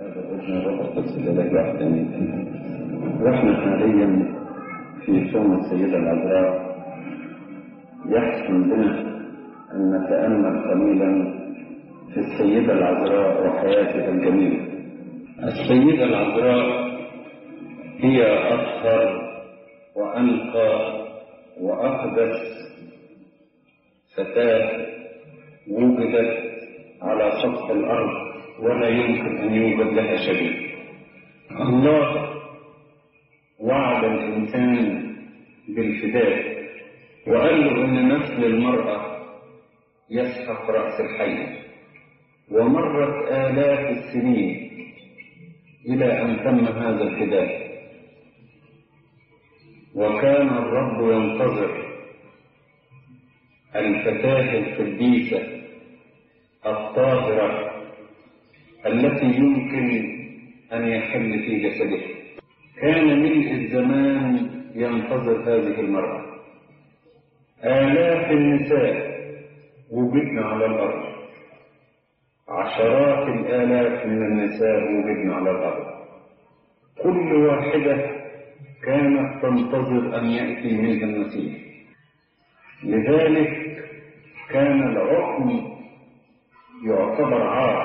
والابن والروح القدس الإله واحد آمين. ونحن حاليا في صوم السيدة العذراء. يحسن بنا أن نتأمل قليلا في السيدة العذراء وحياتها الجميلة. السيدة العذراء هي أطهر وأنقى وأقدس فتاة وجدت على سطح الأرض ولا يمكن أن يوجد لها شبيه. الله وعد الإنسان بالفداء وقال له أن نسل المرأة يسحق رأس الحي، ومرت آلاف السنين إلى أن تم هذا الفداء. وكان الرب ينتظر الفتاة القديسة الطاهرة التي يمكن أن يحل في جسده. كان ملء الزمان ينتظر هذه المرأة. آلاف النساء وجدن على الأرض، عشرات الآلاف من النساء وجدن على الأرض، كل واحدة كانت تنتظر أن يأتي منها المسيح. لذلك كان العقم يعتبر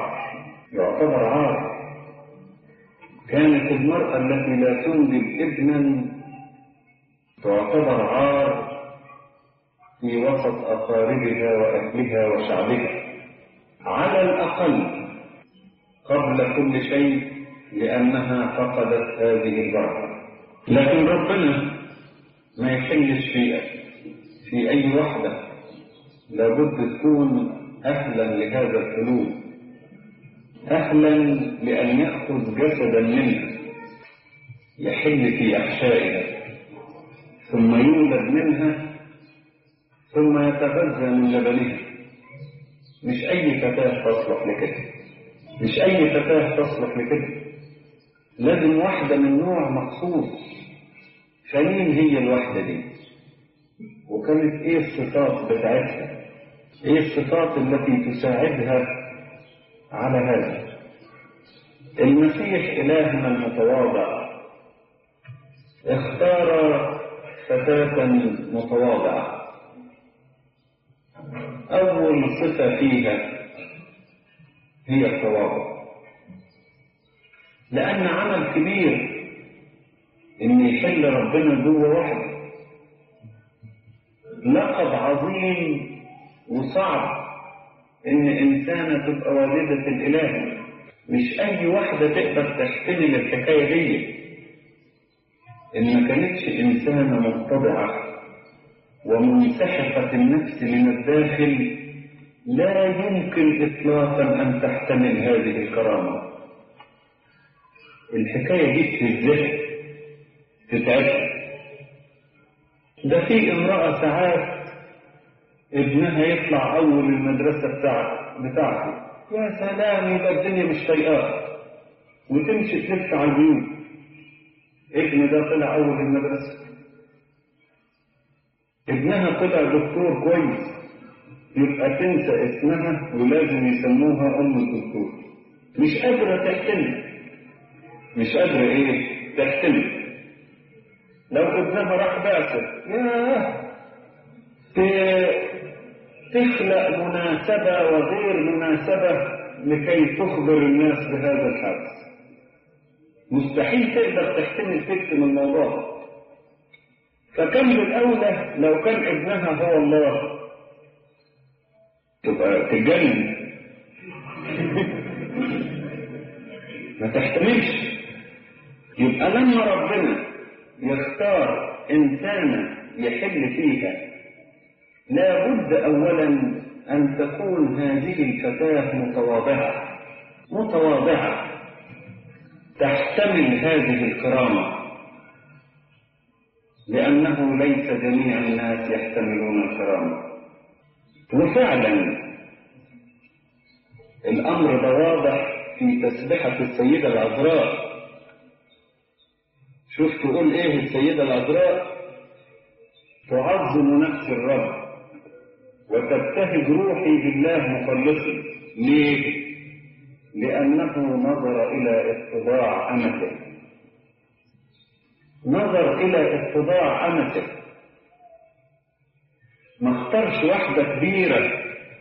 عار. كانت المرأة التي لا تنجب ابنا تعتبر عار في وسط أقاربها وأهلها وشعبها، على الأقل قبل كل شيء، لأنها فقدت هذه البركة. لكن ربنا ما يحلش في أي واحدة، لابد تكون أهلا لهذا الحلول، أهلا لأن يأخذ جسدا منها يحل في أحشائها، ثم يولد منها، ثم يتغذى من لبنها. مش أي فتاة تصلح لكده، لازم واحدة من نوع مخصوص. فمين هي الواحدة دي؟ وكانت ايه الصفات بتاعتها؟ ايه الصفات التي تساعدها على هذا؟ المسيح إلهنا المتواضع اختار فتاة متواضعة. أول صفة فيها هي التواضع، لأن عمل كبير إن يحل ربنا جوه واحد. لقب عظيم وصعب إن إنسانة تبقى والدة الإله. مش أي واحدة تقدر تحتمل الحكاية دي. إن ما كانتش إنسانة متضعة ومنسحقة النفس من الداخل، لا يمكن إطلاقا أن تحتمل هذه الكرامة. الحكاية دي في الذهن تتعب. ده في امرأة ساعات ابنها يطلع أول المدرسة بتاعته، يا سلام، يبقى الدنيا مش طايقاه وتمشي تلف على البيوت. ابن ده طلع أول المدرسة، ابنها طلع دكتور كويس، يبقى تنسى اسمها ولازم يسموها أم الدكتور. مش قادرة تحتمل. لو ابنها راح بعثة، تخلق مناسبة وغير مناسبة لكي تخبر الناس بهذا الحدث. مستحيل تقدر تكتم الموضوع. فكان بالأولى لو كان ابنها هو الله تبقى تتجنن. ما تحتملش. يبقى لما ربنا يختار إنسانة يحل فيها، لا بد أولا أن تكون هذه الفتاة متواضعة تحتمل هذه الكرامة، لأنه ليس جميع الناس يحتملون الكرامة. وفعلا الأمر ده واضح في تسبحة السيدة العذراء. شوف تقول ايه السيدة العذراء؟ تعظم نفس الرب وتبتهج روحي بالله مخلصي. ليه؟ لأنه نظر إلى اتضاع أمته، نظر إلى اتضاع أمته. ما اختارش واحدة كبيرة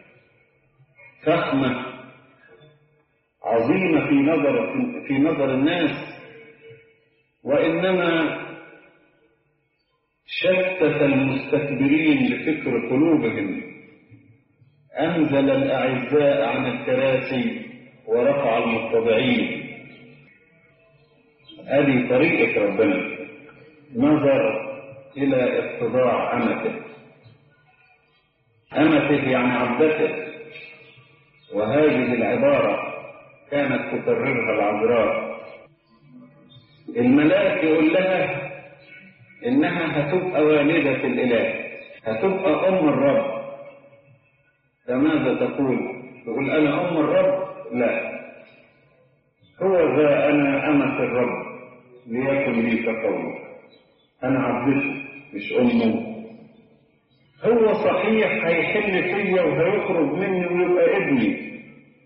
فخمة عظيمة في نظر الناس، وإنما شتت المستكبرين بفكر قلوبهم، أنزل الأعزاء عن الكراسي ورفع المتضعين. هذه طريقة ربنا، نظر إلى اتضاع أمته. أمته يعني عبدته، وهذه العبارة كانت تكررها العذراء. الملاك يقول لها إنها هتبقى والدة الإله، هتبقى أم الرب. فماذا تقول؟ تقول أنا أم الرب؟ لا، هو ذا أنا أمة الرب ليكن لي كقوله. أنا عبدته مش أمه. هو صحيح هيحل فيا وهيخرج مني ويبقى ابني،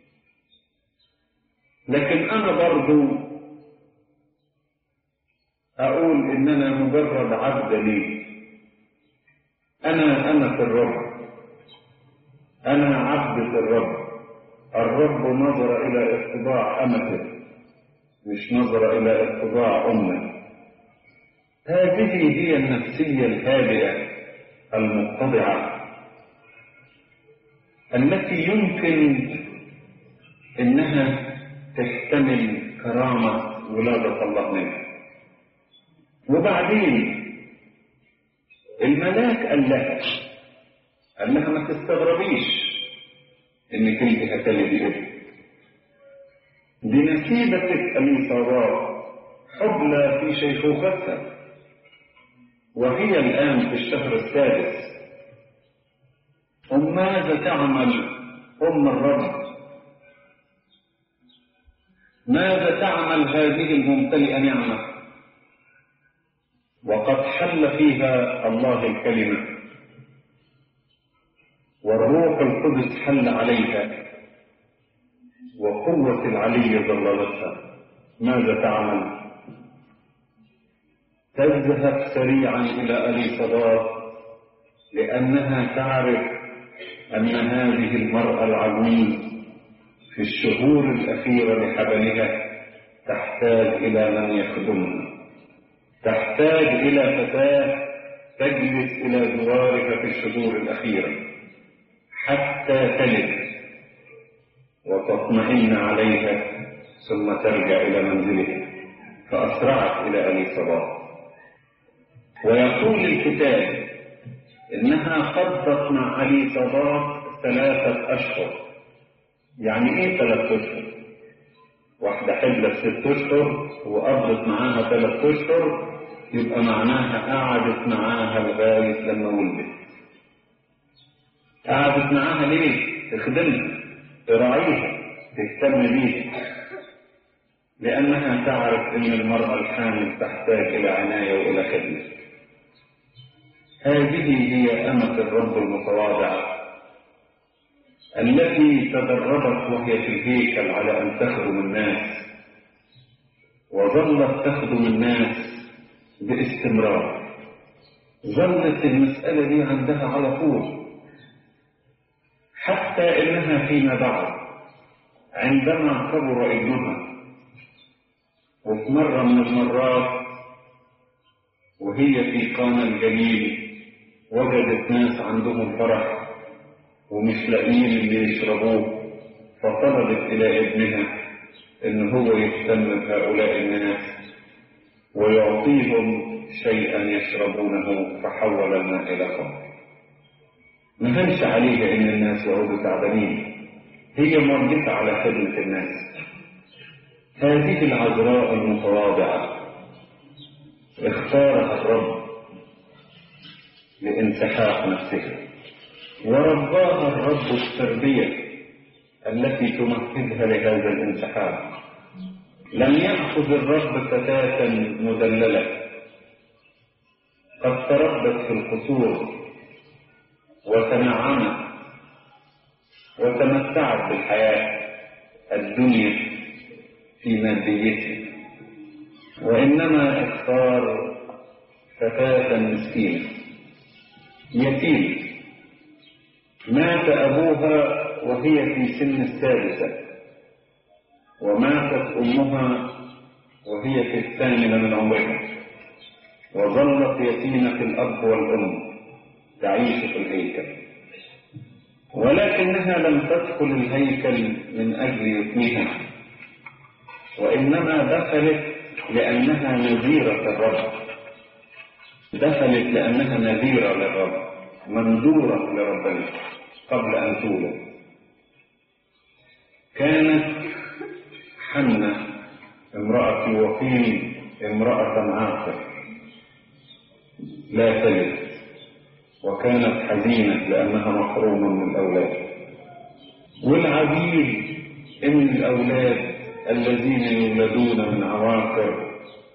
لكن أنا برضو أقول إن أنا مجرد عبد لي. أنا أمة الرب، أنا عبدة الرب. الرب نظر إلى اتضاع أمته، مش نظر إلى اتضاع أمه. هذه هي النفسية الهادئة المتضعة التي يمكن إنها تحتمل كرامة ولادة الله منها. وبعدين الملاك قال لها ما تستغربيش إنك انت هتلدي ابن، دي نسيبتك اليصابات حبلى في شيخوختها، وهي الآن في الشهر السادس. ماذا تعمل أم الرب؟ ماذا تعمل هذه الممتلئة نعمة وقد حل فيها الله الكلمة والروح القدس حل عليها وقوة العلي ظللتها؟ ماذا تعمل؟ تذهب سريعا إلى أليصابات لأنها تعرف أن هذه المرأة العجوز في الشهور الأخيرة لحبلها تحتاج إلى من يخدمها، تحتاج إلى فتاة تجلس إلى جوارها في الشهور الأخيرة حتى تلد وتطمئن عليها ثم ترجع إلى منزلها. فأسرعت إلى أليصابات. ويقول الكتاب إنها قضت مع أليصابات 3 أشهر. يعني إيه 3 أشهر؟ واحدة حبلة 6 أشهر وقضت معاها 3 أشهر، يبقى معناها قعدت معاها لغاية لما ولدت. قعدت معاها ليه؟ تخدمها، تراعيها، تهتم بيها، لأنها تعرف أن المرأة الحامل تحتاج إلى عناية وإلى خدمة. هذه هي أمة الرب المتواضعة التي تدربت وهي في الهيكل على أن تخدم الناس، وظلت تخدم الناس باستمرار. ظلت المسألة دي عندها على طول، حتى إنها فيما بعد عندما كبر ابنها وفي مرة من المرات وهي في قانا الجليل وجدت ناس عندهم فرح ومش لاقيين اللي يشربوه، فطلبت إلى ابنها إن هو يهتم بهؤلاء الناس ويعطيهم شيئا يشربونه، فحول الماء إلى خمر. ما هنش عليها إن الناس يعودوا تعبانين، هي مرجفة على خدمة الناس. هذه العذراء المتواضعة اختارها الرب لانسحاق نفسها، ورباها الرب التربية التي تمهدها لهذا الانسحاق. لم يأخذ الرب فتاة مدللة قد تربت في القصور وتنعمت وتمتعت بالحياة، الدنيا في ماديته، وإنما اختار فتاة مسكينة يتيمة مات أبوها وهي في سن السادسة، وماتت أمها وهي في الثامنة من عمرها، وظلت يتيمة الأب والأم تعيش في الهيكل، ولكنها لم تدخل الهيكل من أجل يتمها، وإنما دخلت لأنها نذيرة الرب، دخلت لأنها نذيرة للرب، منذورة لربنا قبل أن تولد. كانت حنة امرأة وقيل امرأة عاقر لا تلد، وكانت حزينة لأنها محرومة من الأولاد. والعجيب إن الأولاد الذين يولدون من عواقر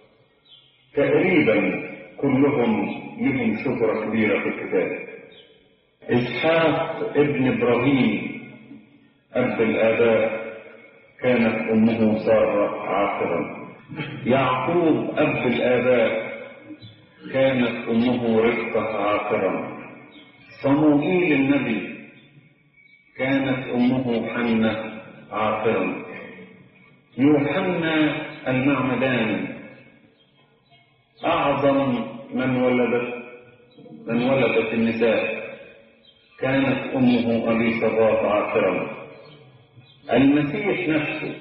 تقريبا كلهم لهم شهرة كبيرة في الكتاب. إسحاق ابن إبراهيم أب الآباء كانت أمه سارة عاقرا. يعقوب أب الآباء كانت أمه رفقة عاقرا. صموئيل النبي كانت أمه حنة عاقرا. يوحنا المعمدان أعظم من ولدت النساء كانت أمه أليصابات عاقرا. المسيح نفسه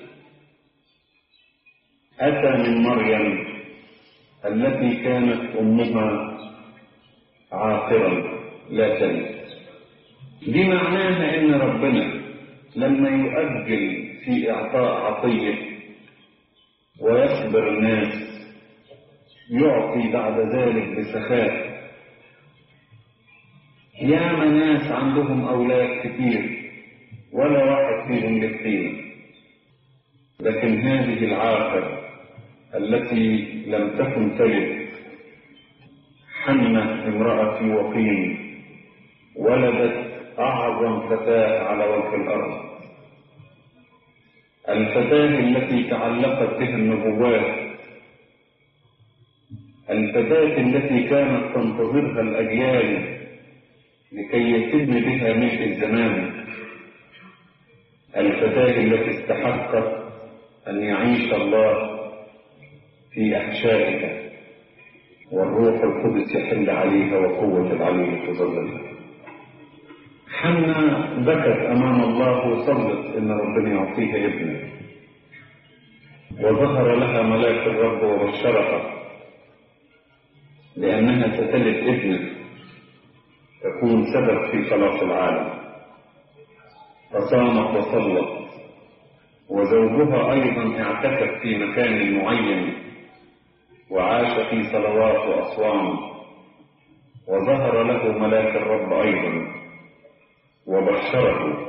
أتى من مريم التي كانت أمها عاقرا لا تلد. دي معناها إن ربنا لما يؤجل في إعطاء عطية ويصبر الناس يعطي بعد ذلك بسخاء. ياما ناس عندهم أولاد كتير ولا واحد فيهم للقيمة، لكن هذه العاقر التي لم تكن تلد حنة امرأة وقيل ولدت أعظم فتاة على وجه الأرض، الفتاة التي تعلقت بها النبوات، الفتاة التي كانت تنتظرها الأجيال لكي يتم بها ملء الزمان، الفتاة التي استحقت أن يعيش الله في أحشائها والروح القدس يحل عليها وقوة العلي تظللها. حنا بكت أمام الله وصلت إن ربنا يعطيها ابنه، وظهر لها ملاك الرب وبشرها لأنها ستلد ابنه تكون سبب في خلاص العالم، فصامت وصلت. وزوجها أيضا اعتكف في مكان معين وعاش في صلوات وأصوام، وظهر له ملاك الرب أيضا وبشره.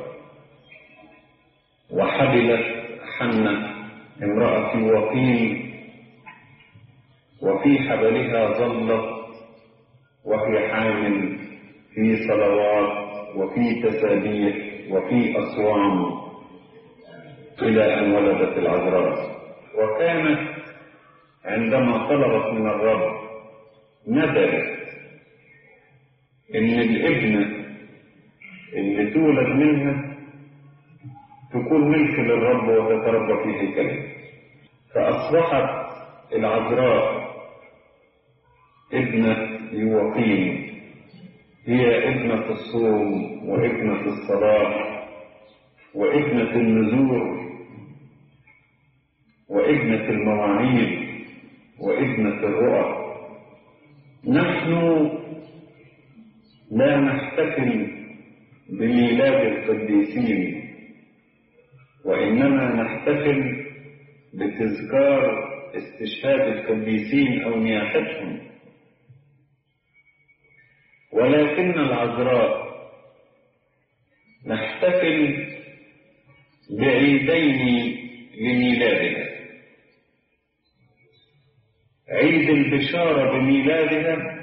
وحبلت حنة امرأة وقيل، وفي حبلها ظلت وهي حامل في صلوات وفي تسابيح وفي أصوام إلى أن ولدت العذراء. وكانت عندما طلبت من الرب ندرت إن الابنة اللي تولد منها تكون ملك للرب وتتربى في هيكله. فأصبحت العذراء ابنة يوقيم، هي ابنة الصوم وابنة الصلاة وابنة النذور وابنة المواعيد وابنة الرؤى. نحن لا نحتفل بميلاد القديسين، وإنما نحتفل بتذكار استشهاد القديسين أو نياحتهم. ولكن العذراء نحتفل بعيدين لميلادها: عيد البشارة بميلادها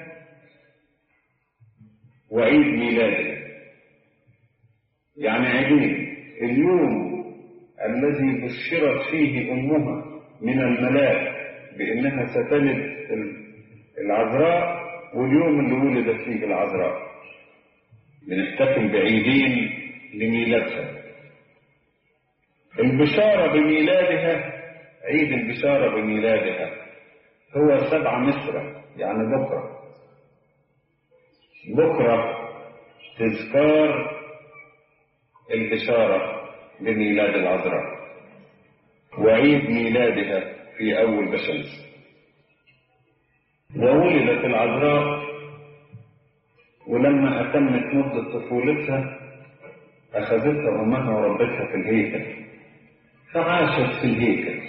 وعيد ميلادها، يعني عيدين: اليوم الذي بشرت فيه أمها من الملاك بأنها ستلد العذراء، واليوم اللي ولدت فيه العذراء بنحتفل بعيدين لميلادها. البشارة بميلادها، عيد البشارة بميلادها هو 7 مصر، يعني بكرة تذكار البشارة بميلاد العذراء، وعيد ميلادها في أول بشمس. وولدت العذراء، ولما أتمت مدة طفولتها أخذتها أمها وربتها في الهيكل، فعاشت في الهيكل،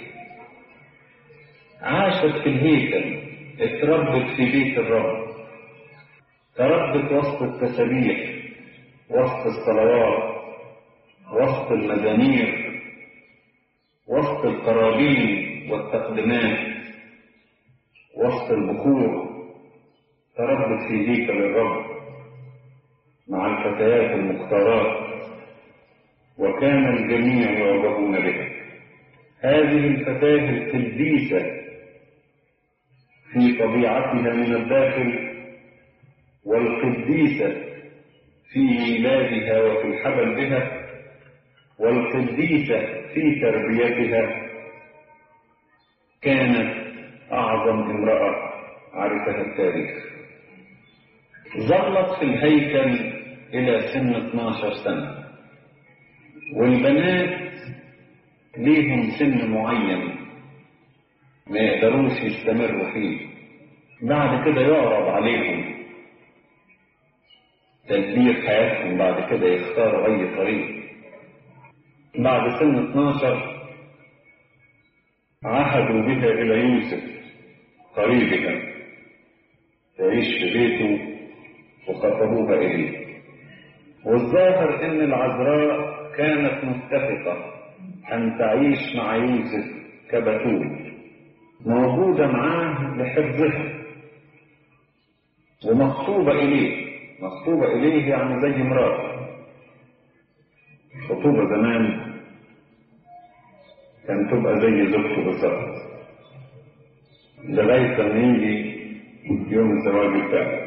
اتربت في بيت الرب، تربت وسط التسابيح، وسط الصلوات، وسط المزامير، وسط القرابين والتقدمات، وسط البخور. تربت في هيكل الرب مع الفتيات المختارات، وكان الجميع يعجبون بها. هذه الفتاة القديسة في طبيعتها من الداخل، والقديسة في ميلادها وفي الحبل بها، والقديسة في تربيتها، كانت أعظم امرأة عرفها التاريخ. ظلت في الهيكل إلى سن 12 سنة، والبنات ليهم سن معين ما يقدروش يستمروا فيه، بعد كده يعرض عليهم تدبير حياتهم، بعد كده يختاروا أي طريق. بعد سن 12 عهدوا بها إلى يوسف قريبها تعيش في بيته، وخطبوها إليه. والظاهر إن العذراء كانت متفقة أن تعيش مع يوسف كبتول، موجودة معاه لحفظها، ومخطوبة إليه يعني زي مراته. خطوبة زمان كان تبقى زي زوجته بالظبط، لغاية ما يجي يوم الزواج بتاعه.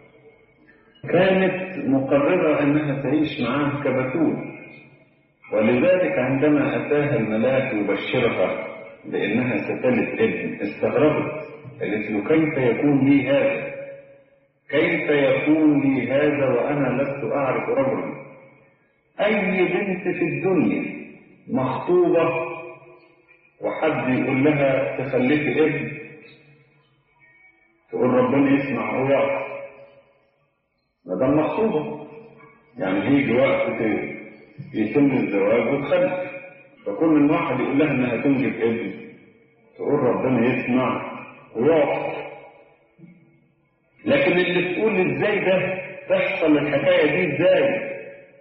كانت مقررة أنها تعيش معاه كبتول، ولذلك عندما أتاها الملاك يبشرها بأنها ستلد ابن استغربت، قالت له: كيف يكون لي هذا؟ كيف يكون لي هذا وأنا لست أعرف رجلا؟ أي بنت في الدنيا مخطوبة وحد يقول لها تخلفي ابن تقول ربنا يسمع ويعرف؟ ما دام مخطوبة يعني هيجي وقت يتم الزواج وتخلف، فكل من واحد يقول لها انها تنجب ابن تقول ربنا يسمع ويعرف. لكن اللي تقول ازاي ده تحصل الحكاية دي ازاي،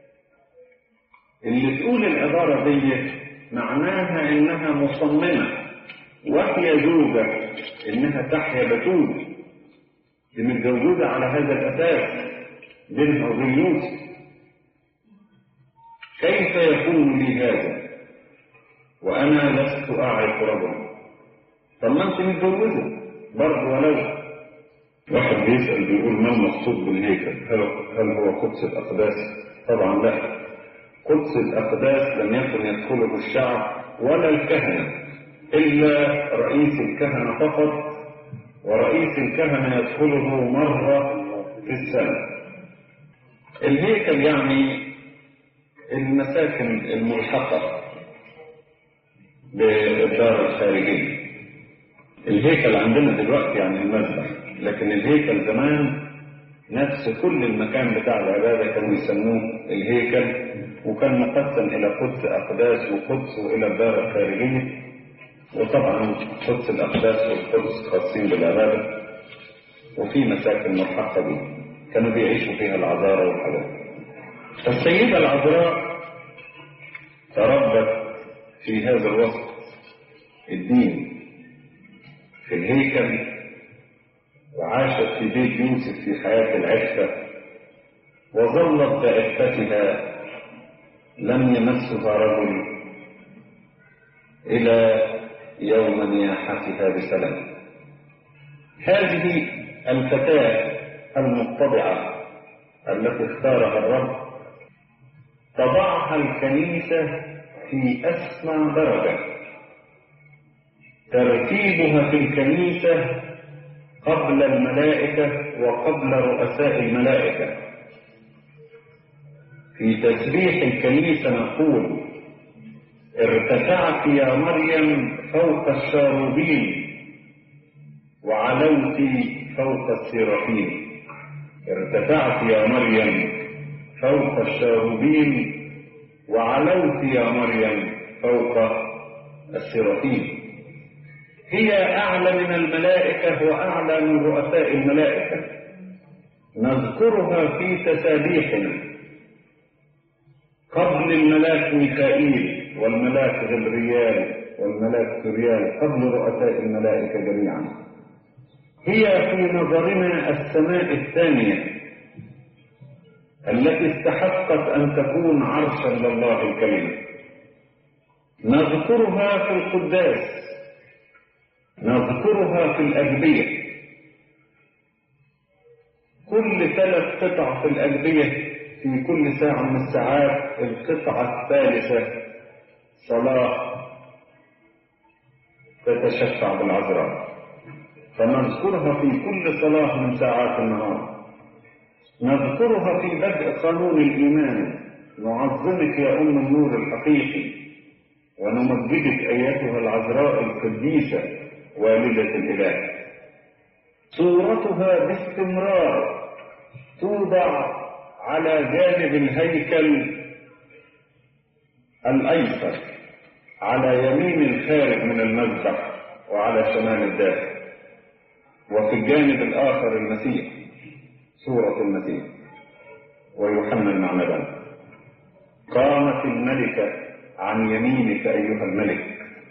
اللي تقول العبارة دي معناها انها مصممة وهي زوجة انها تحيا بتول، دي متجوزة على هذا الاساس بينها وبين يوسف. كيف يكون لي هذا وانا لست اعرف رجلا؟ طب ما انت متجوزة برضه. ولو واحد بيسأل بيقول ما المقصود بالهيكل؟ هل هو قدس الأقداس؟ طبعا لا، قدس الأقداس لم يكن يدخله الشعب ولا الكهنة، إلا رئيس الكهنة فقط، ورئيس الكهنة يدخله مرة في السنة. الهيكل يعني المساكن الملحقة بالدار الخارجية. الهيكل عندنا دلوقتي يعني المذبح، لكن الهيكل زمان نفس كل المكان بتاع العبادة كانوا يسموه الهيكل، وكان مقسم إلى قدس أقداس وقدس وإلى الدار الخارجية. وطبعا قدس الأقداس والقدس خاصين بالعبادة، وفي مساكن ملحقة به كانوا بيعيشوا فيها العذارى والحلال. السيدة العذراء تربت في هذا الوسط الدين في الهيكل، وعاشت في بيت يوسف في حياة العفة، وظلت بعفتها، لم يمسها رجل إلى يوم نياحتها بسلام. هذه الفتاة المتضعة التي اختارها الرب تضعها الكنيسة في أسمى درجة. ترتيبها في الكنيسة قبل الملائكة وقبل رؤساء الملائكة. في تسبيح الكنيسة نقول: ارتفعت يا مريم فوق الشاروبين وعلوت فوق السيرافين. ارتفعت يا مريم فوق الشاروبين وعلوت يا مريم فوق السيرافين. هي أعلى من الملائكة وأعلى من رؤساء الملائكة. نذكرها في تسابيحنا قبل الملاك ميخائيل والملاك غبريال والملاك سوريال، قبل رؤساء الملائكة جميعا. هي في نظرنا السماء الثانية التي استحقت أن تكون عرشا لله الكريم. نذكرها في القداس، نذكرها في الأجبية. كل 3 قطع في الأجبية في كل ساعة من الساعات القطعة الثالثة صلاة تتشفع بالعذراء، فنذكرها في كل صلاة من ساعات النهار. نذكرها في بدء قانون الإيمان: نعظمك يا أم النور الحقيقي ونمجدك أيتها العذراء القديسة والدة الإله. صورتها باستمرار توضع على جانب الهيكل الأيسر على يمين الخارج من المذبح وعلى شمال الداخل، وفي الجانب الآخر المسيح، صورة المسيح ويوحنا المعمدان. قامت الملكة عن يمينك أيها الملك،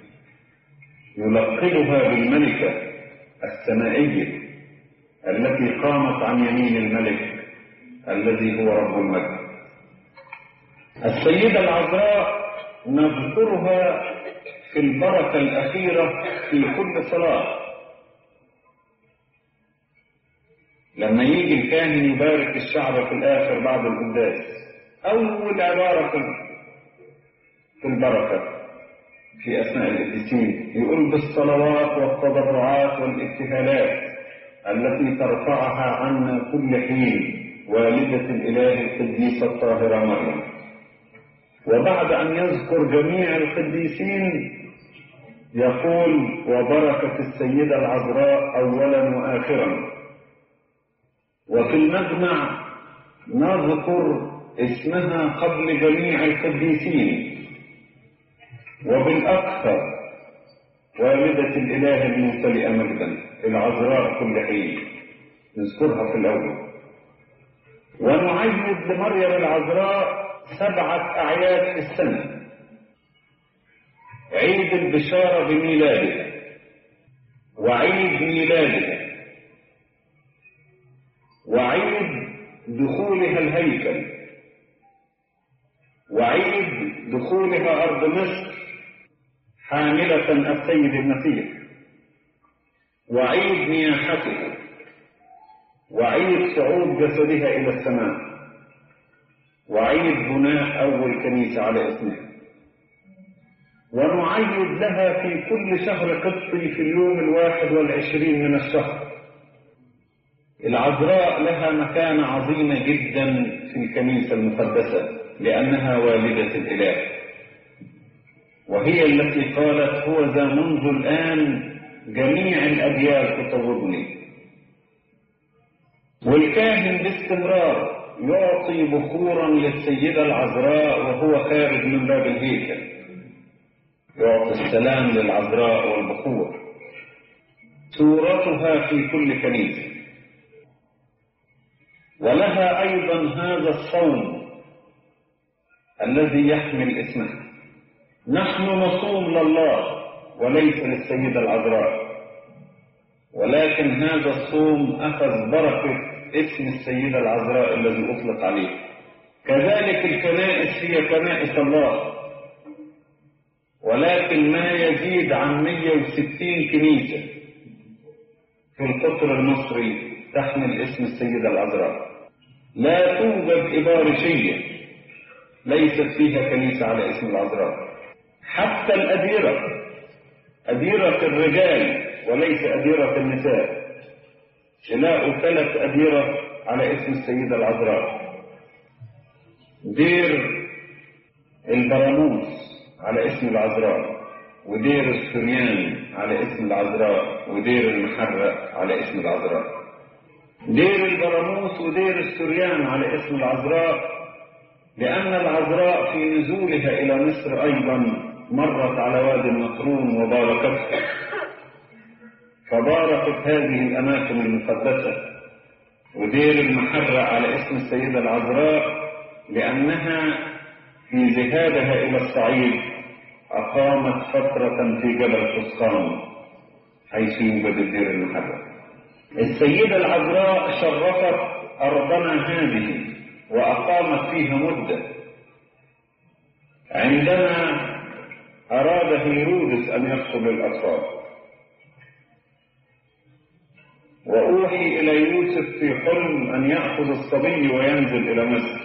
يلقبها بالملكة السمائية التي قامت عن يمين الملك الذي هو رب المجد. السيدة العذراء نذكرها في البركة الأخيرة في كل صلاة. لما يجي الكاهن يبارك الشعب في الآخر بعد القداس، أول عبارة في البركة في أثناء القديسين يقول: بالصلوات والتضرعات والابتهالات التي ترفعها عنا كل حين والدة الإله القديسة الطاهرة مريم. وبعد أن يذكر جميع القديسين يقول: وبركة السيدة العذراء أولا وآخرا. وفي المجمع نذكر اسمها قبل جميع القديسين، وبالأكثر والدة الإله الممتلئة مجدا العذراء كل حين نذكرها في الأول. ونعيد لمريم العذراء 7 أعياد في السنة: عيد البشارة بميلادها، وعيد ميلادها، وعيد دخولها الهيكل، وعيد دخولها أرض مصر حاملة السيد المسيح، وعيد نياحتها، وعيد صعود جسدها إلى السماء، وعيد بناء أول كنيسة على اسمها. ونعيد لها في كل شهر قبطي في اليوم 21 من الشهر. العذراء لها مكانة عظيمة جدا في الكنيسة المقدسة لأنها والدة الإله، وهي التي قالت: هو ذا منذ الآن جميع الأجيال تطوبني. والكاهن باستمرار يعطي بخورا للسيدة العذراء وهو خارج من باب الهيكل، يعطي السلام للعذراء والبخور. صورتها في كل كنيسة. ولها أيضا هذا الصوم الذي يحمل اسمها. نحن نصوم لله وليس للسيدة العذراء، ولكن هذا الصوم أخذ بركة اسم السيدة العذراء الذي أطلق عليه. كذلك الكنائس هي كنائس الله، ولكن ما يزيد عن 160 كنيسة في القطر المصري تحمل اسم السيدة العذراء. لا توجد إبارشية ليست فيها كنيسة على اسم العذراء. حتى الأديرة، أديرة الرجال وليس أديرة النساء، تلاقوا 3 أديرة على اسم السيدة العذراء. دير البراموس على اسم العذراء، ودير السريان على اسم العذراء، ودير المحرق على اسم العذراء. دير البراموس ودير السريان على اسم العذراء لأن العذراء في نزولها إلى مصر أيضا مرت على وادي النطرون وباركتها، فباركت هذه الأماكن المقدسة. ودير المحرق على اسم السيدة العذراء لأنها في ذهابها إلى الصعيد أقامت فترة في جبل قسقام حيث يوجد الدير المحرق. السيدة العذراء شرفت أرضنا هذه وأقامت فيها مدة. عندما أراد هيرودس أن يقتل الأطفال وأوحي إلى يوسف في حلم أن يأخذ الصبي وينزل إلى مصر،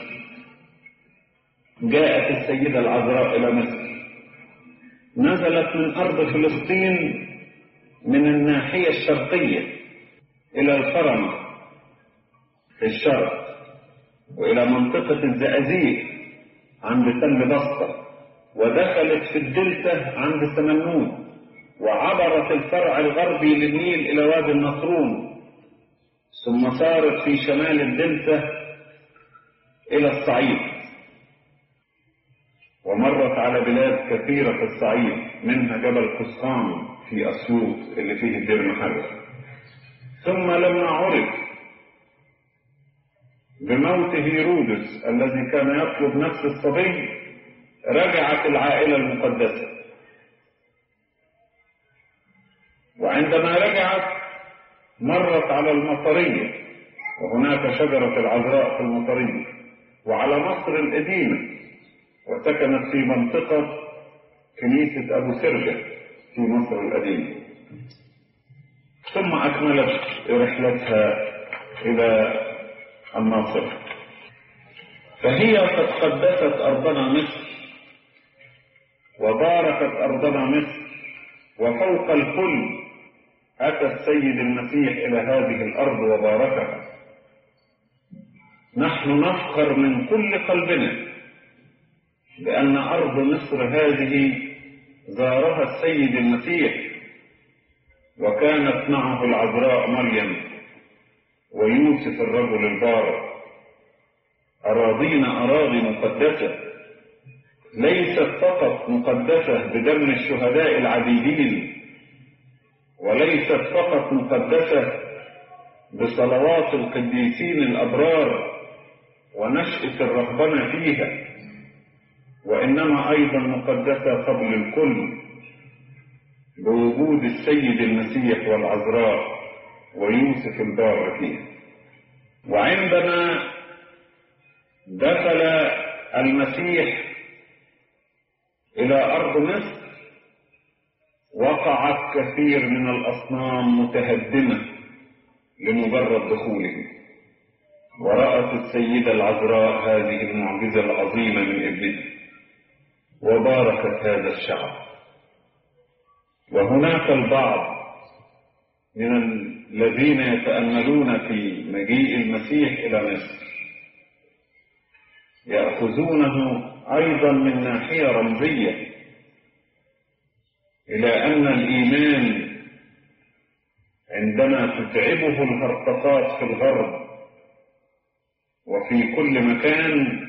جاءت السيدة العذراء إلى مصر، نزلت من أرض فلسطين من الناحية الشرقية إلى الفرمة في الشرق، وإلى منطقة الزقازيق عند تل بسطة، ودخلت في الدلتا عند سمنود، وعبرت الفرع الغربي للنيل إلى وادي النطرون، ثم صارت في شمال الدلتا إلى الصعيد، ومرت على بلاد كثيرة في الصعيد منها جبل قسقام في أسيوط اللي فيه الدير المحرق. ثم لما عرف بموت هيرودس الذي كان يطلب نفس الصبي رجعت العائلة المقدسة، وعندما رجعت مرت على المطرية، وهناك شجرة العذراء في المطرية، وعلى مصر القديمة، وسكنت في منطقة كنيسة أبو سرجة في مصر القديمة، ثم أكملت رحلتها إلى الناصرة. فهي قد قدست أرضنا مصر وباركت أرضنا مصر، وفوق الكل أتى السيد المسيح إلى هذه الأرض وباركها. نحن نفخر من كل قلبنا بأن أرض مصر هذه زارها السيد المسيح، وكانت معه العذراء مريم ويوسف الرجل البار. أراضينا أراضي مقدسة، ليست فقط مقدسة بدم الشهداء العديدين، وليست فقط مقدسة بصلوات القديسين الأبرار ونشأة الرهبنة فيها، وإنما أيضا مقدسة قبل الكل بوجود السيد المسيح والعذراء ويوسف البار فيها. وعندما دخل المسيح إلى أرض مصر وقعت كثير من الأصنام متهدمة لمجرد دخوله، ورأت السيدة العذراء هذه المعجزة العظيمة من ابنها وباركت هذا الشعب. وهناك البعض من الذين يتأملون في مجيء المسيح إلى مصر يأخذونه أيضا من ناحية رمزية إلى أن الإيمان عندما تتعبه الهرطقات في الغرب وفي كل مكان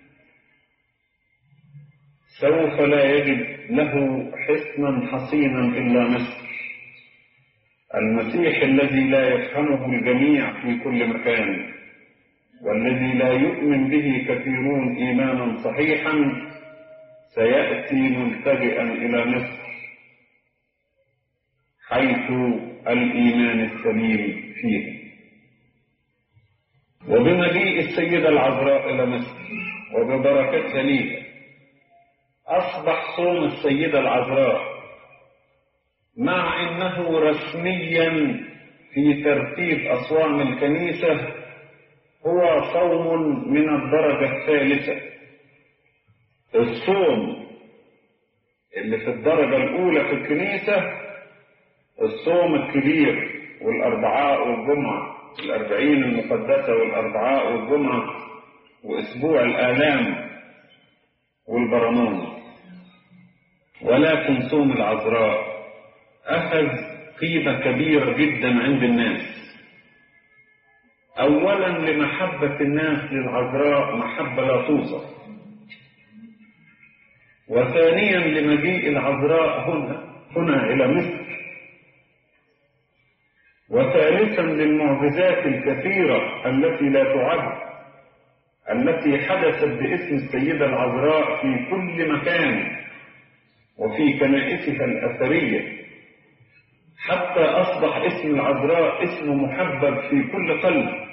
سوف لا يجد له حصنا حصينا إلا مصر. المسيح الذي لا يفهمه الجميع في كل مكان والذي لا يؤمن به كثيرون إيمانا صحيحا سيأتي ملتجئا إلى مصر حيث الإيمان السليم فيه. وبمجيء السيدة العذراء إلى مصر وببركتها ليها أصبح صوم السيدة العذراء مع أنه رسميا في ترتيب أصوام الكنيسة هو صوم من الدرجة الثالثة. الصوم اللي في الدرجة الأولى في الكنيسة الصوم الكبير والأربعاء والجمعة، الأربعين المقدسة والأربعاء والجمعة، وأسبوع الآلام والبرامون. ولكن صوم العذراء أخذ قيمة كبيرة جدا عند الناس. أولا لمحبة الناس للعذراء محبة لا توصف، وثانيا لمجيء العذراء هنا إلى مصر، وثالثا للمعجزات الكثيرة التي لا تعد التي حدثت باسم السيدة العذراء في كل مكان وفي كنائسها الأثرية، حتى أصبح اسم العذراء اسم محبب في كل قلب.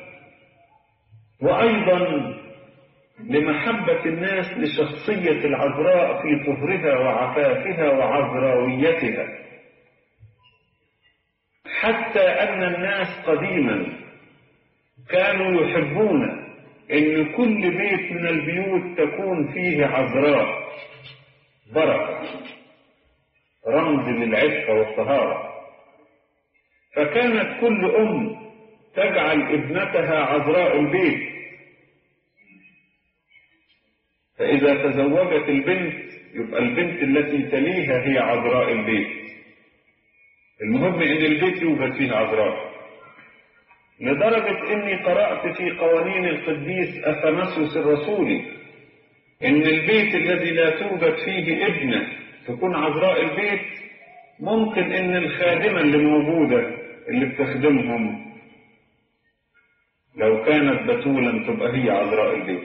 وأيضا لمحبة الناس لشخصية العذراء في طهرها وعفافها وعذراويتها، حتى أن الناس قديما كانوا يحبون أن كل بيت من البيوت تكون فيه عذراء، بركة، رمز للعفة والطهارة. فكانت كل أم تجعل ابنتها عذراء البيت، فإذا تزوجت البنت يبقى البنت التي تليها هي عذراء البيت. المهم أن البيت يوجد فيه عذراء، لدرجة أني قرأت في قوانين القديس أثناسيوس الرسولي أن البيت الذي لا توجد فيه ابنة تكون عذراء البيت، ممكن أن الخادمة اللي موجودة اللي بتخدمهم لو كانت بتولا تبقى هي عذراء البيت.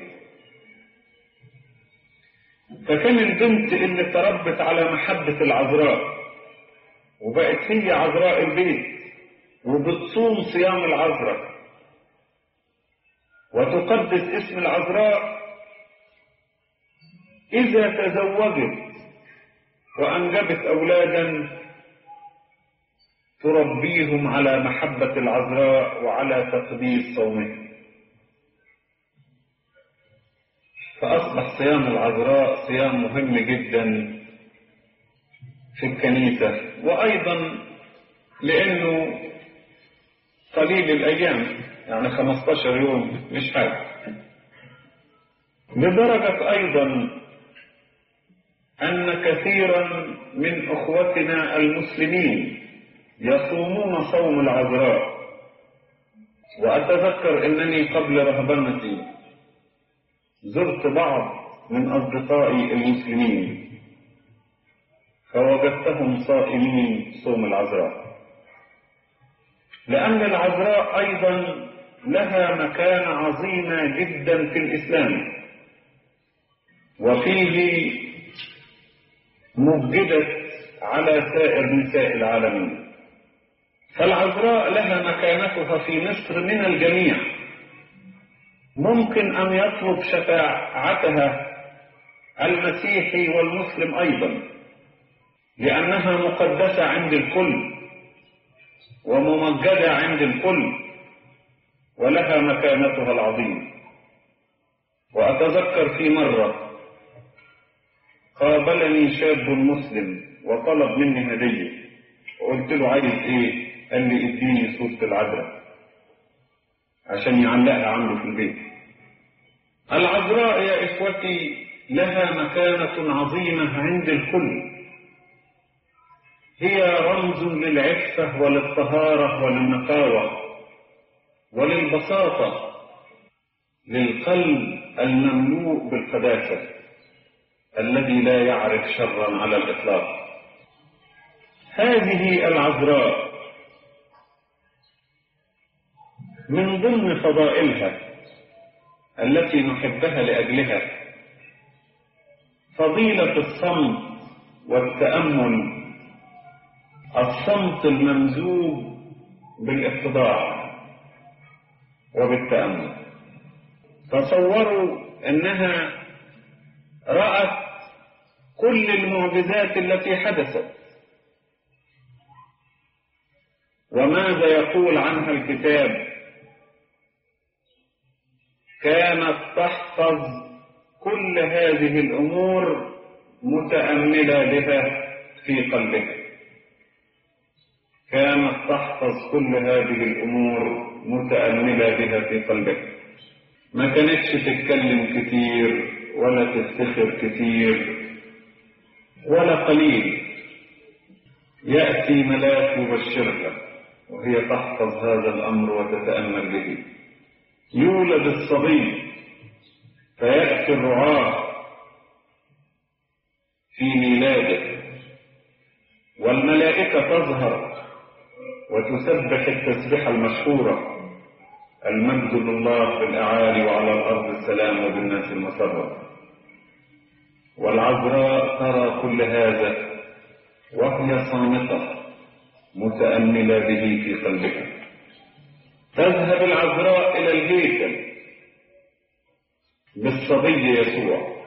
فكان البنت اللي تربت على محبة العذراء وبقت هي عذراء البيت وبتصوم صيام العذراء وتقدس اسم العذراء، إذا تزوجت وأنجبت أولادا تربيهم على محبة العذراء وعلى تقديس صومها. فأصبح صيام العذراء صيام مهم جدا في الكنيسة، وأيضا لأنه قليل الأيام، يعني 15 يوم مش حاجة. لدرجة أيضا أن كثيرا من أخوتنا المسلمين يصومون صوم العذراء. وأتذكر أنني قبل رهبنتي زرت بعض من أصدقائي المسلمين فوجدتهم صائمين صوم العذراء، لأن العذراء أيضا لها مكانة عظيمة جدا في الإسلام، وفيه مجدت على سائر نساء العالمين. فالعذراء لها مكانتها في مصر من الجميع. ممكن أن يطلب شفاعتها المسيحي والمسلم أيضا، لأنها مقدسة عند الكل وممجدة عند الكل ولها مكانتها العظيمة. وأتذكر في مرة قابلني شاب مسلم وطلب مني هدية، وقلت له عايز ايه؟ قال لي اديني صورة العذراء عشان يعلقها عنده في البيت. العذراء يا إخوتي لها مكانة عظيمة عند الكل، هي رمز للعفة وللطهارة وللنقاوة وللبساطة، للقلب المملوء بالقداسة الذي لا يعرف شرا على الإطلاق. هذه العذراء من ضمن فضائلها التي نحبها لأجلها فضيلة الصمت والتأمل، الصمت الممزوج بالاتضاع وبالتأمل. تصوروا أنها رأت كل المعجزات التي حدثت. وماذا يقول عنها الكتاب؟ كانت تحفظ كل هذه الأمور متأملة بها في قلبها. كانت تحفظ كل هذه الأمور متأملة بها في قلبها. ما كانتش تتكلم كتير ولا تفتخر كتير ولا قليل. يأتي ملاك يبشرها وهي تحفظ هذا الأمر وتتأمل به. يولد الصبي فيأتي الرعاة في ميلاده، والملائكة تظهر وتسبح التسبيحة المشهورة: المجد لله في الأعالي وعلى الأرض السلام وبالناس المسرة. والعذراء ترى كل هذا وهي صامتة متأملة به في قلبها. تذهب العذراء إلى الهيكل بالصبي يسوع.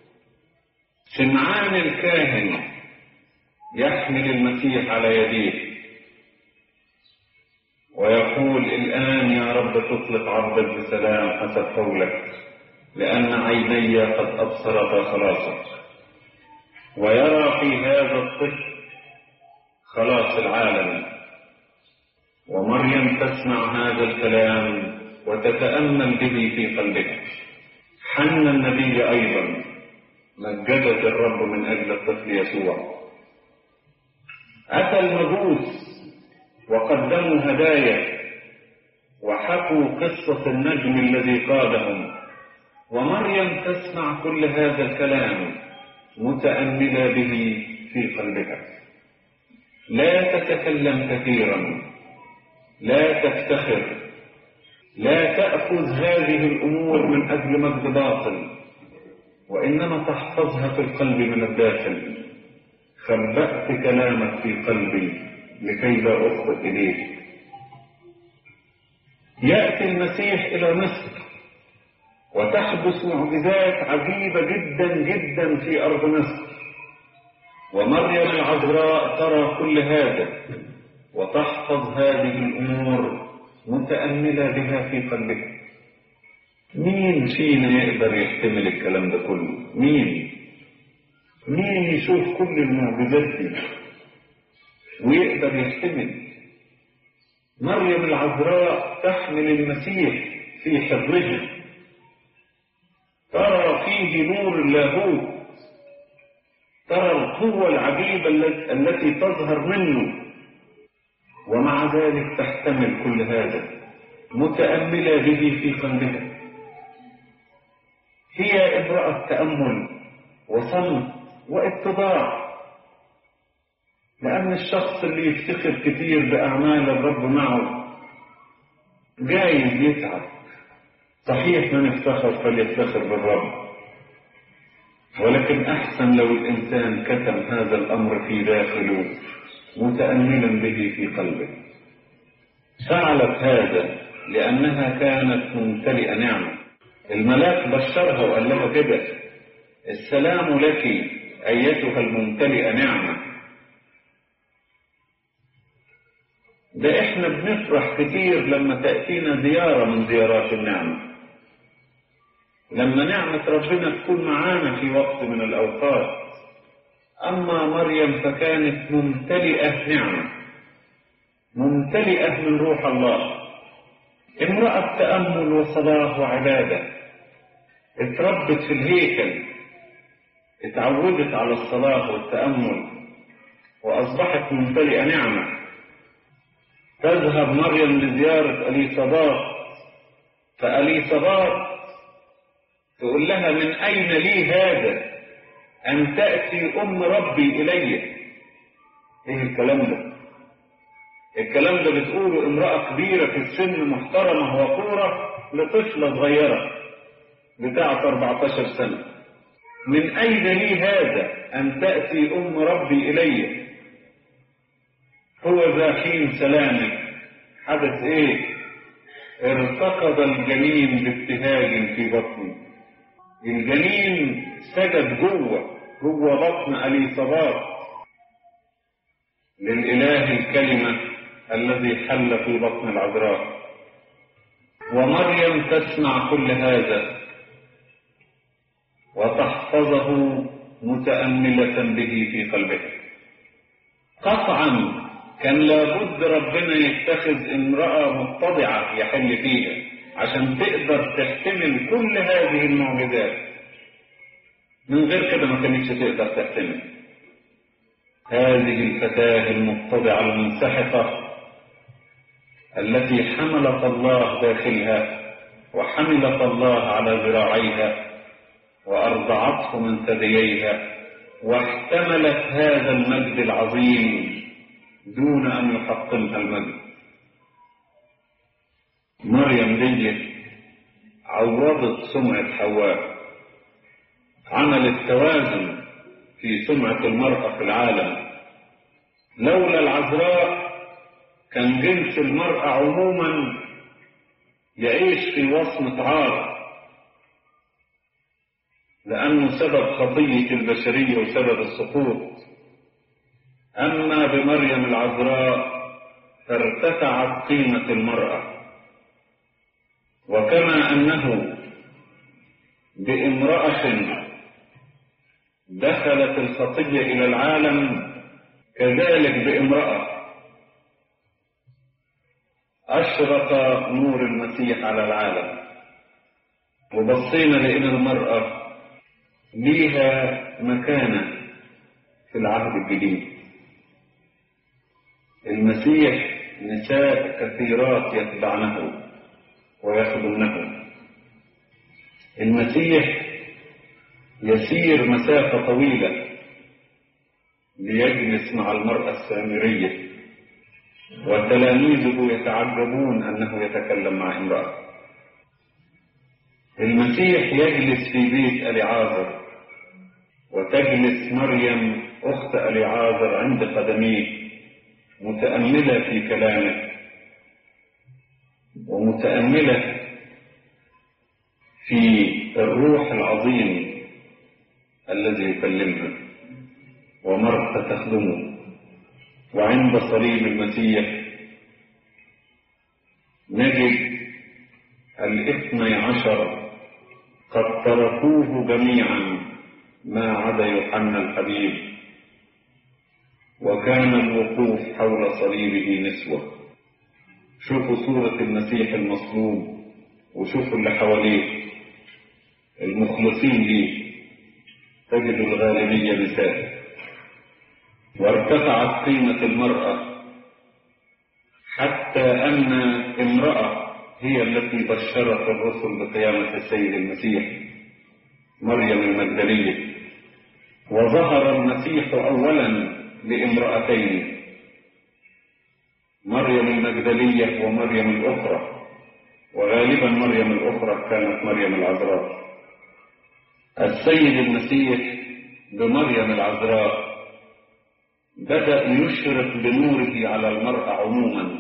سمعان الكاهن يحمل المسيح على يديه ويقول: الآن يا رب تطلق عبدك بسلام حسب قولك، لأن عيني قد أبصرتا خلاصك. ويرى في هذا الطفل خلاص العالم. ومريم تسمع هذا الكلام وتتأمل به في قلبها. حنا النبي أيضا مجدت الرب من أجل الطفل يسوع. أتى المجوس وقدموا هدايا وحكوا قصة النجم الذي قادهم، ومريم تسمع كل هذا الكلام متأملة به في قلبها. لا تتكلم كثيرا، لا تفتخر، لا تأخذ هذه الأمور من أجل مجد باطل، وإنما تحفظها في القلب من الداخل. خبأت كلامك في قلبي لكي لا أخطئ إليك. يأتي المسيح إلى مصر وتحدث معجزات عجيبة جدا جدا في أرض مصر، ومريم العذراء ترى كل هذا وتحفظ هذه الأمور متأملة بها في قلبها. مين فينا يقدر يحتمل الكلام ده كله؟ مين يشوف كل المعجزات دي ويقدر يحتمل؟ مريم العذراء تحمل المسيح في حضنها، ترى فيه نور اللاهوت، ترى القوة العجيبة التي تظهر منه، ومع ذلك تحتمل كل هذا متأملة به في قلبها. هي امرأة تأمل وصمت واتضاع، لأن الشخص اللي يفتخر كثير بأعمال الرب معه جايز يتعب. صحيح من افتخر فليفتخر بالرب، ولكن أحسن لو الإنسان كتم هذا الأمر في داخله متأملا به في قلبه. فعلت هذا لأنها كانت ممتلئة نعمة. الملاك بشرها وقال لها كده: السلام لك أيتها الممتلئة نعمة. ده احنا بنفرح كتير لما تأتينا زيارة من زيارات النعمة، لما نعمة ربنا تكون معانا في وقت من الأوقات. أما مريم فكانت ممتلئة نعمة، ممتلئة من روح الله، امرأة تأمل وصلاة وعبادة، اتربت في الهيكل، اتعودت على الصلاة والتأمل وأصبحت ممتلئة نعمة. تذهب مريم لزيارة أليصابات، فأليصابات تقول لها: من أين لي هذا أن تأتي أم ربي إلي؟ إيه الكلام ده؟ الكلام ده بتقوله امرأة كبيرة في السن محترمة وقورة لطفلة صغيرة بتاعة 14 سنة. من أين لي هذا أن تأتي أم ربي إلي؟ هو ذا حين سلامك حدث إيه؟ ارتقد الجنين بابتهاج في بطني. الجنين سجد جوه جوه بطن أليصابات للإله الكلمة الذي حل في بطن العذراء. ومريم تسمع كل هذا وتحفظه متأملة به في قلبها. قطعا كان لابد ربنا يتخذ امرأة متضعة يحل فيها عشان تقدر تحتمل كل هذه المعجزات. من غير كده ما كانتش تقدر تحتمل. هذه الفتاة المتضعة المنسحقة التي حملت الله داخلها وحملت الله على ذراعيها وأرضعته من ثدييها واحتملت هذا المجد العظيم دون أن يحطمها المجد. مريم دي عوضت سمعة حواء، عملت توازن في سمعة المرأة في العالم. لولا العذراء كان جنس المرأة عموما يعيش في وصمة عار، لأنه سبب خطية البشرية وسبب السقوط. أما بمريم العذراء فارتفعت قيمة المرأة، وكما أنه بامرأة دخلت الخطية إلى العالم كذلك بامرأة أشرق نور المسيح على العالم. وبصينا لأن المرأة ليها مكانة في العهد الجديد. المسيح نساء كثيرات يتبعنه ويخدمنه. المسيح يسير مسافة طويلة ليجلس مع المرأة السامرية، وتلاميذه يتعجبون أنه يتكلم مع امرأة. المسيح يجلس في بيت أليعازر، وتجلس مريم أخت أليعازر عند قدميه متأملة في كلامه ومتأملة في الروح العظيم الذي يكلمها، ومرثا تخدمه. وعند صليب المسيح نجد 12 قد تركوه جميعا ما عدا يوحنا الحبيب، وكان الوقوف حول صليبه نسوة. شوفوا صورة المسيح المصلوب وشوفوا اللي حواليه المخلصين ليه، تجدوا الغالبية نساء. وارتفعت قيمة المرأة حتى أن امرأة هي التي بشرت الرسل بقيامة السيد المسيح، مريم المجدلية. وظهر المسيح أولا لامرأتين، مريم المجدلية ومريم الأخرى، وغالبا مريم الأخرى كانت مريم العذراء. السيد المسيح بمريم العذراء بدأ يشرق بنوره على المرأة عموما،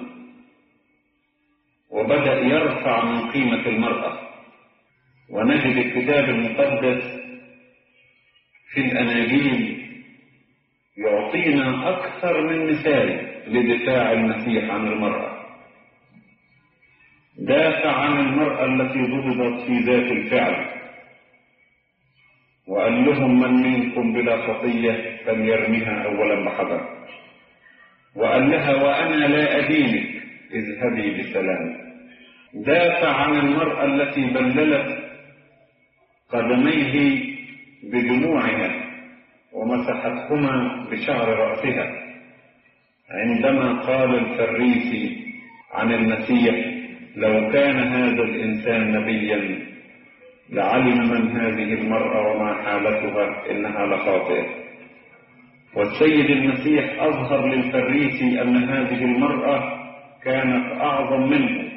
وبدأ يرفع من قيمة المرأة. ونجد الكتاب المقدس في الأناجيل يعطينا أكثر من مثال لدفاع المسيح عن المرأة. دافع عن المرأة التي ضبطت في ذات الفعل، وقال لهم من منكم بلا خطية فليرميها أولا بحجر، وقال لها وأنا لا أدينك اذهبي بسلام. دافع عن المرأة التي بللت قدميه بدموعها ومسحتهما بشعر رأسها، عندما قال الفريسي عن المسيح لو كان هذا الإنسان نبيا لعلم من هذه المرأة وما حالتها إنها لخاطئة. والسيد المسيح أظهر للفريسي أن هذه المرأة كانت أعظم منه،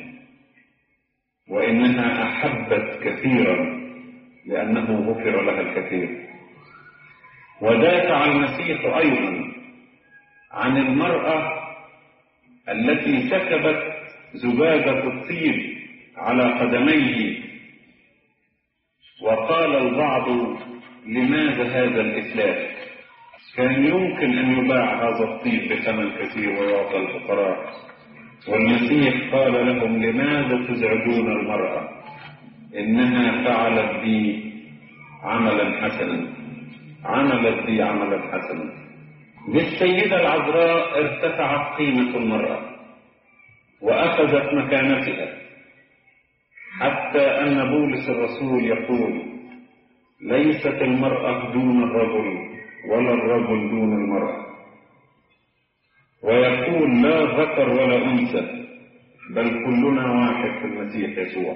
وإنها أحبت كثيرا لأنه غفر لها الكثير. ودافع المسيح أيضا عن المرأة التي سكبت زجاجة الطيب على قدميه، وقال البعض لماذا هذا الإتلاف؟ كان يمكن أن يباع هذا الطيب بثمن كثير ويعطى الفقراء، والمسيح قال لهم: لماذا تزعجون المرأة؟ إنها فعلت بي عملا حسنا، عملت بي عملا حسنا. بالسيدة العذراء ارتفعت قيمة المرأة وأخذت مكانتها، حتى أن بولس الرسول يقول: ليست المرأة دون الرجل ولا الرجل دون المرأة. ويقول: لا ذكر ولا أنثى، بل كلنا واحد في المسيح يسوع.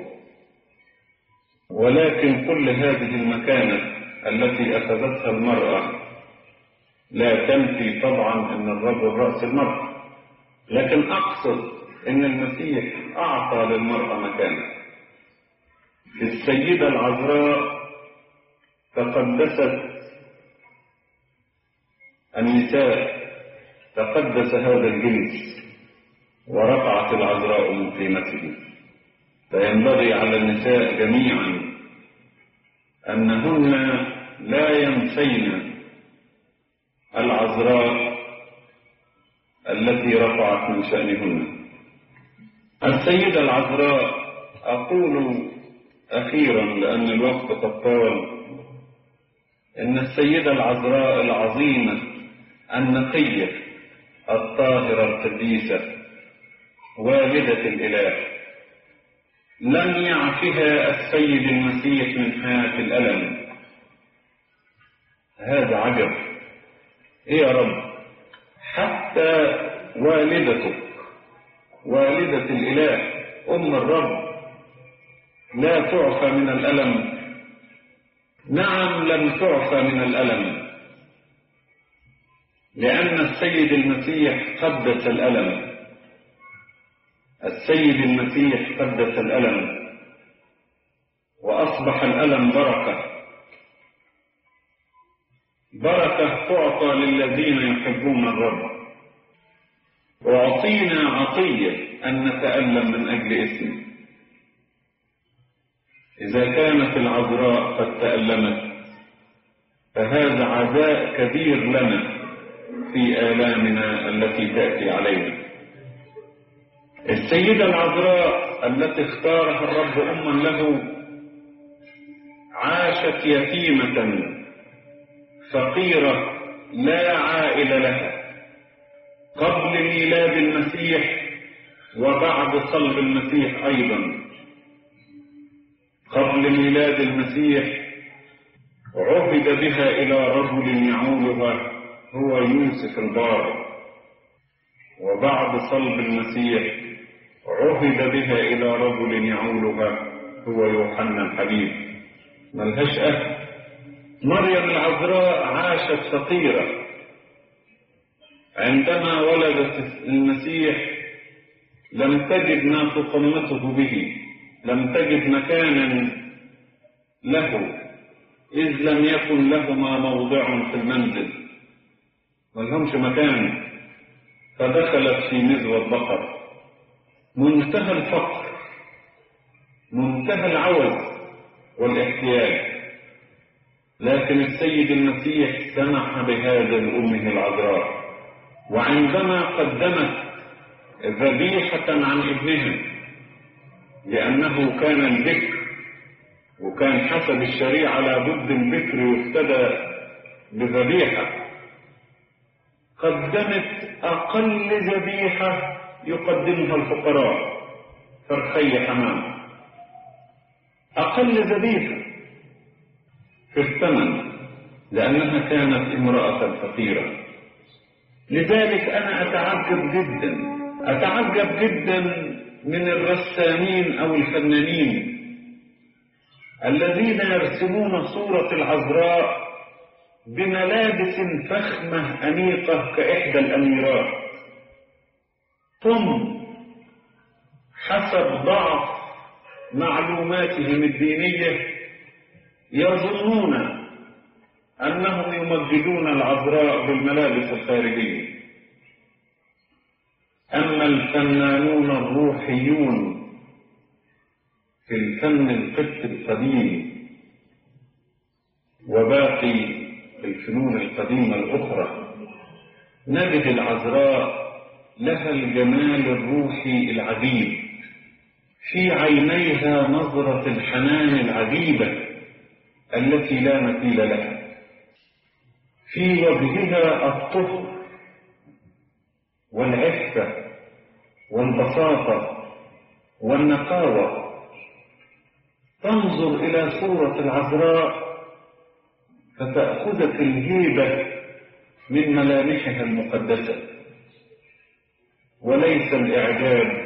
ولكن كل هذه المكانة التي أخذتها المرأة لا تنفي طبعا أن الرجل رأس المرأة، لكن أقصد أن المسيح أعطى للمرأة مكانة. في السيدة العذراء تقدست النساء، تقدس هذا الجنس ورفعت العذراء من قيمته. فينبغي على النساء جميعا أنهن لا ينسين العذراء التي رفعت من شأنهن. السيدة العذراء، أقول أخيرا لأن الوقت قد طال، إن السيدة العذراء العظيمة النقية الطاهرة القديسة والدة الإله لم يعفها السيد المسيح من حياة الألم. هذا عجب. إيه يا رب؟ حتى والدتك والدة الإله أم الرب لا تعفى من الألم؟ نعم، لم تعفى من الألم، لأن السيد المسيح قدس الألم. السيد المسيح قدس الألم وأصبح الألم بركة، بركة تعطى للذين يحبون الرب. وأعطينا عطية أن نتألم من أجل اسمه. إذا كانت العذراء قد تألمت فهذا عزاء كبير لنا في آلامنا التي تأتي علينا. السيدة العذراء التي اختارها الرب أما له عاشت يتيمة فقيرة لا عائل لها قبل ميلاد المسيح وبعد صلب المسيح أيضا. قبل ميلاد المسيح عهد بها إلى رجل يعولها هو يوسف البار، وبعد صلب المسيح عهد بها إلى رجل يعولها هو يوحنا الحبيب. ملهاش أهل. مريم العذراء عاشت فقيرة. عندما ولدت المسيح لم تجد ما تقمته به، لم تجد مكانا له، إذ لم يكن لهما موضع في المنزل، ما لهمش مكان، فدخلت في نزوة بقر. منتهى الفقر، منتهى العوز والاحتياج، لكن السيد المسيح سمح بهذا لأمه العذراء. وعندما قدمت ذبيحة عن ابنها، لأنه كان البكر وكان حسب الشريعة لابد البكر يفتدى بذبيحة، قدمت أقل ذبيحة يقدمها الفقراء، فرخي حمام، أقل ذبيحة في الثمن، لأنها كانت امرأة فقيرة. لذلك أنا أتعجب جدا من الرسامين أو الفنانين الذين يرسمون صورة العذراء بملابس فخمة أنيقة كإحدى الأميرات، ثم حسب ضعف معلوماتهم الدينية يظنون أنهم يمجدون العذراء بالملابس الخارجية. أما الفنانون الروحيون في الفن القبطي القديم وباقي الفنون القديمة الأخرى، نجد العذراء لها الجمال الروحي العجيب، في عينيها نظرة الحنان العجيبة التي لا مثيل لها، في وجهها الطهر والعفة والبساطة والنقاوة. تنظر إلى صورة العذراء فتأخذك الهيبة من ملامحها المقدسة، وليس الإعجاب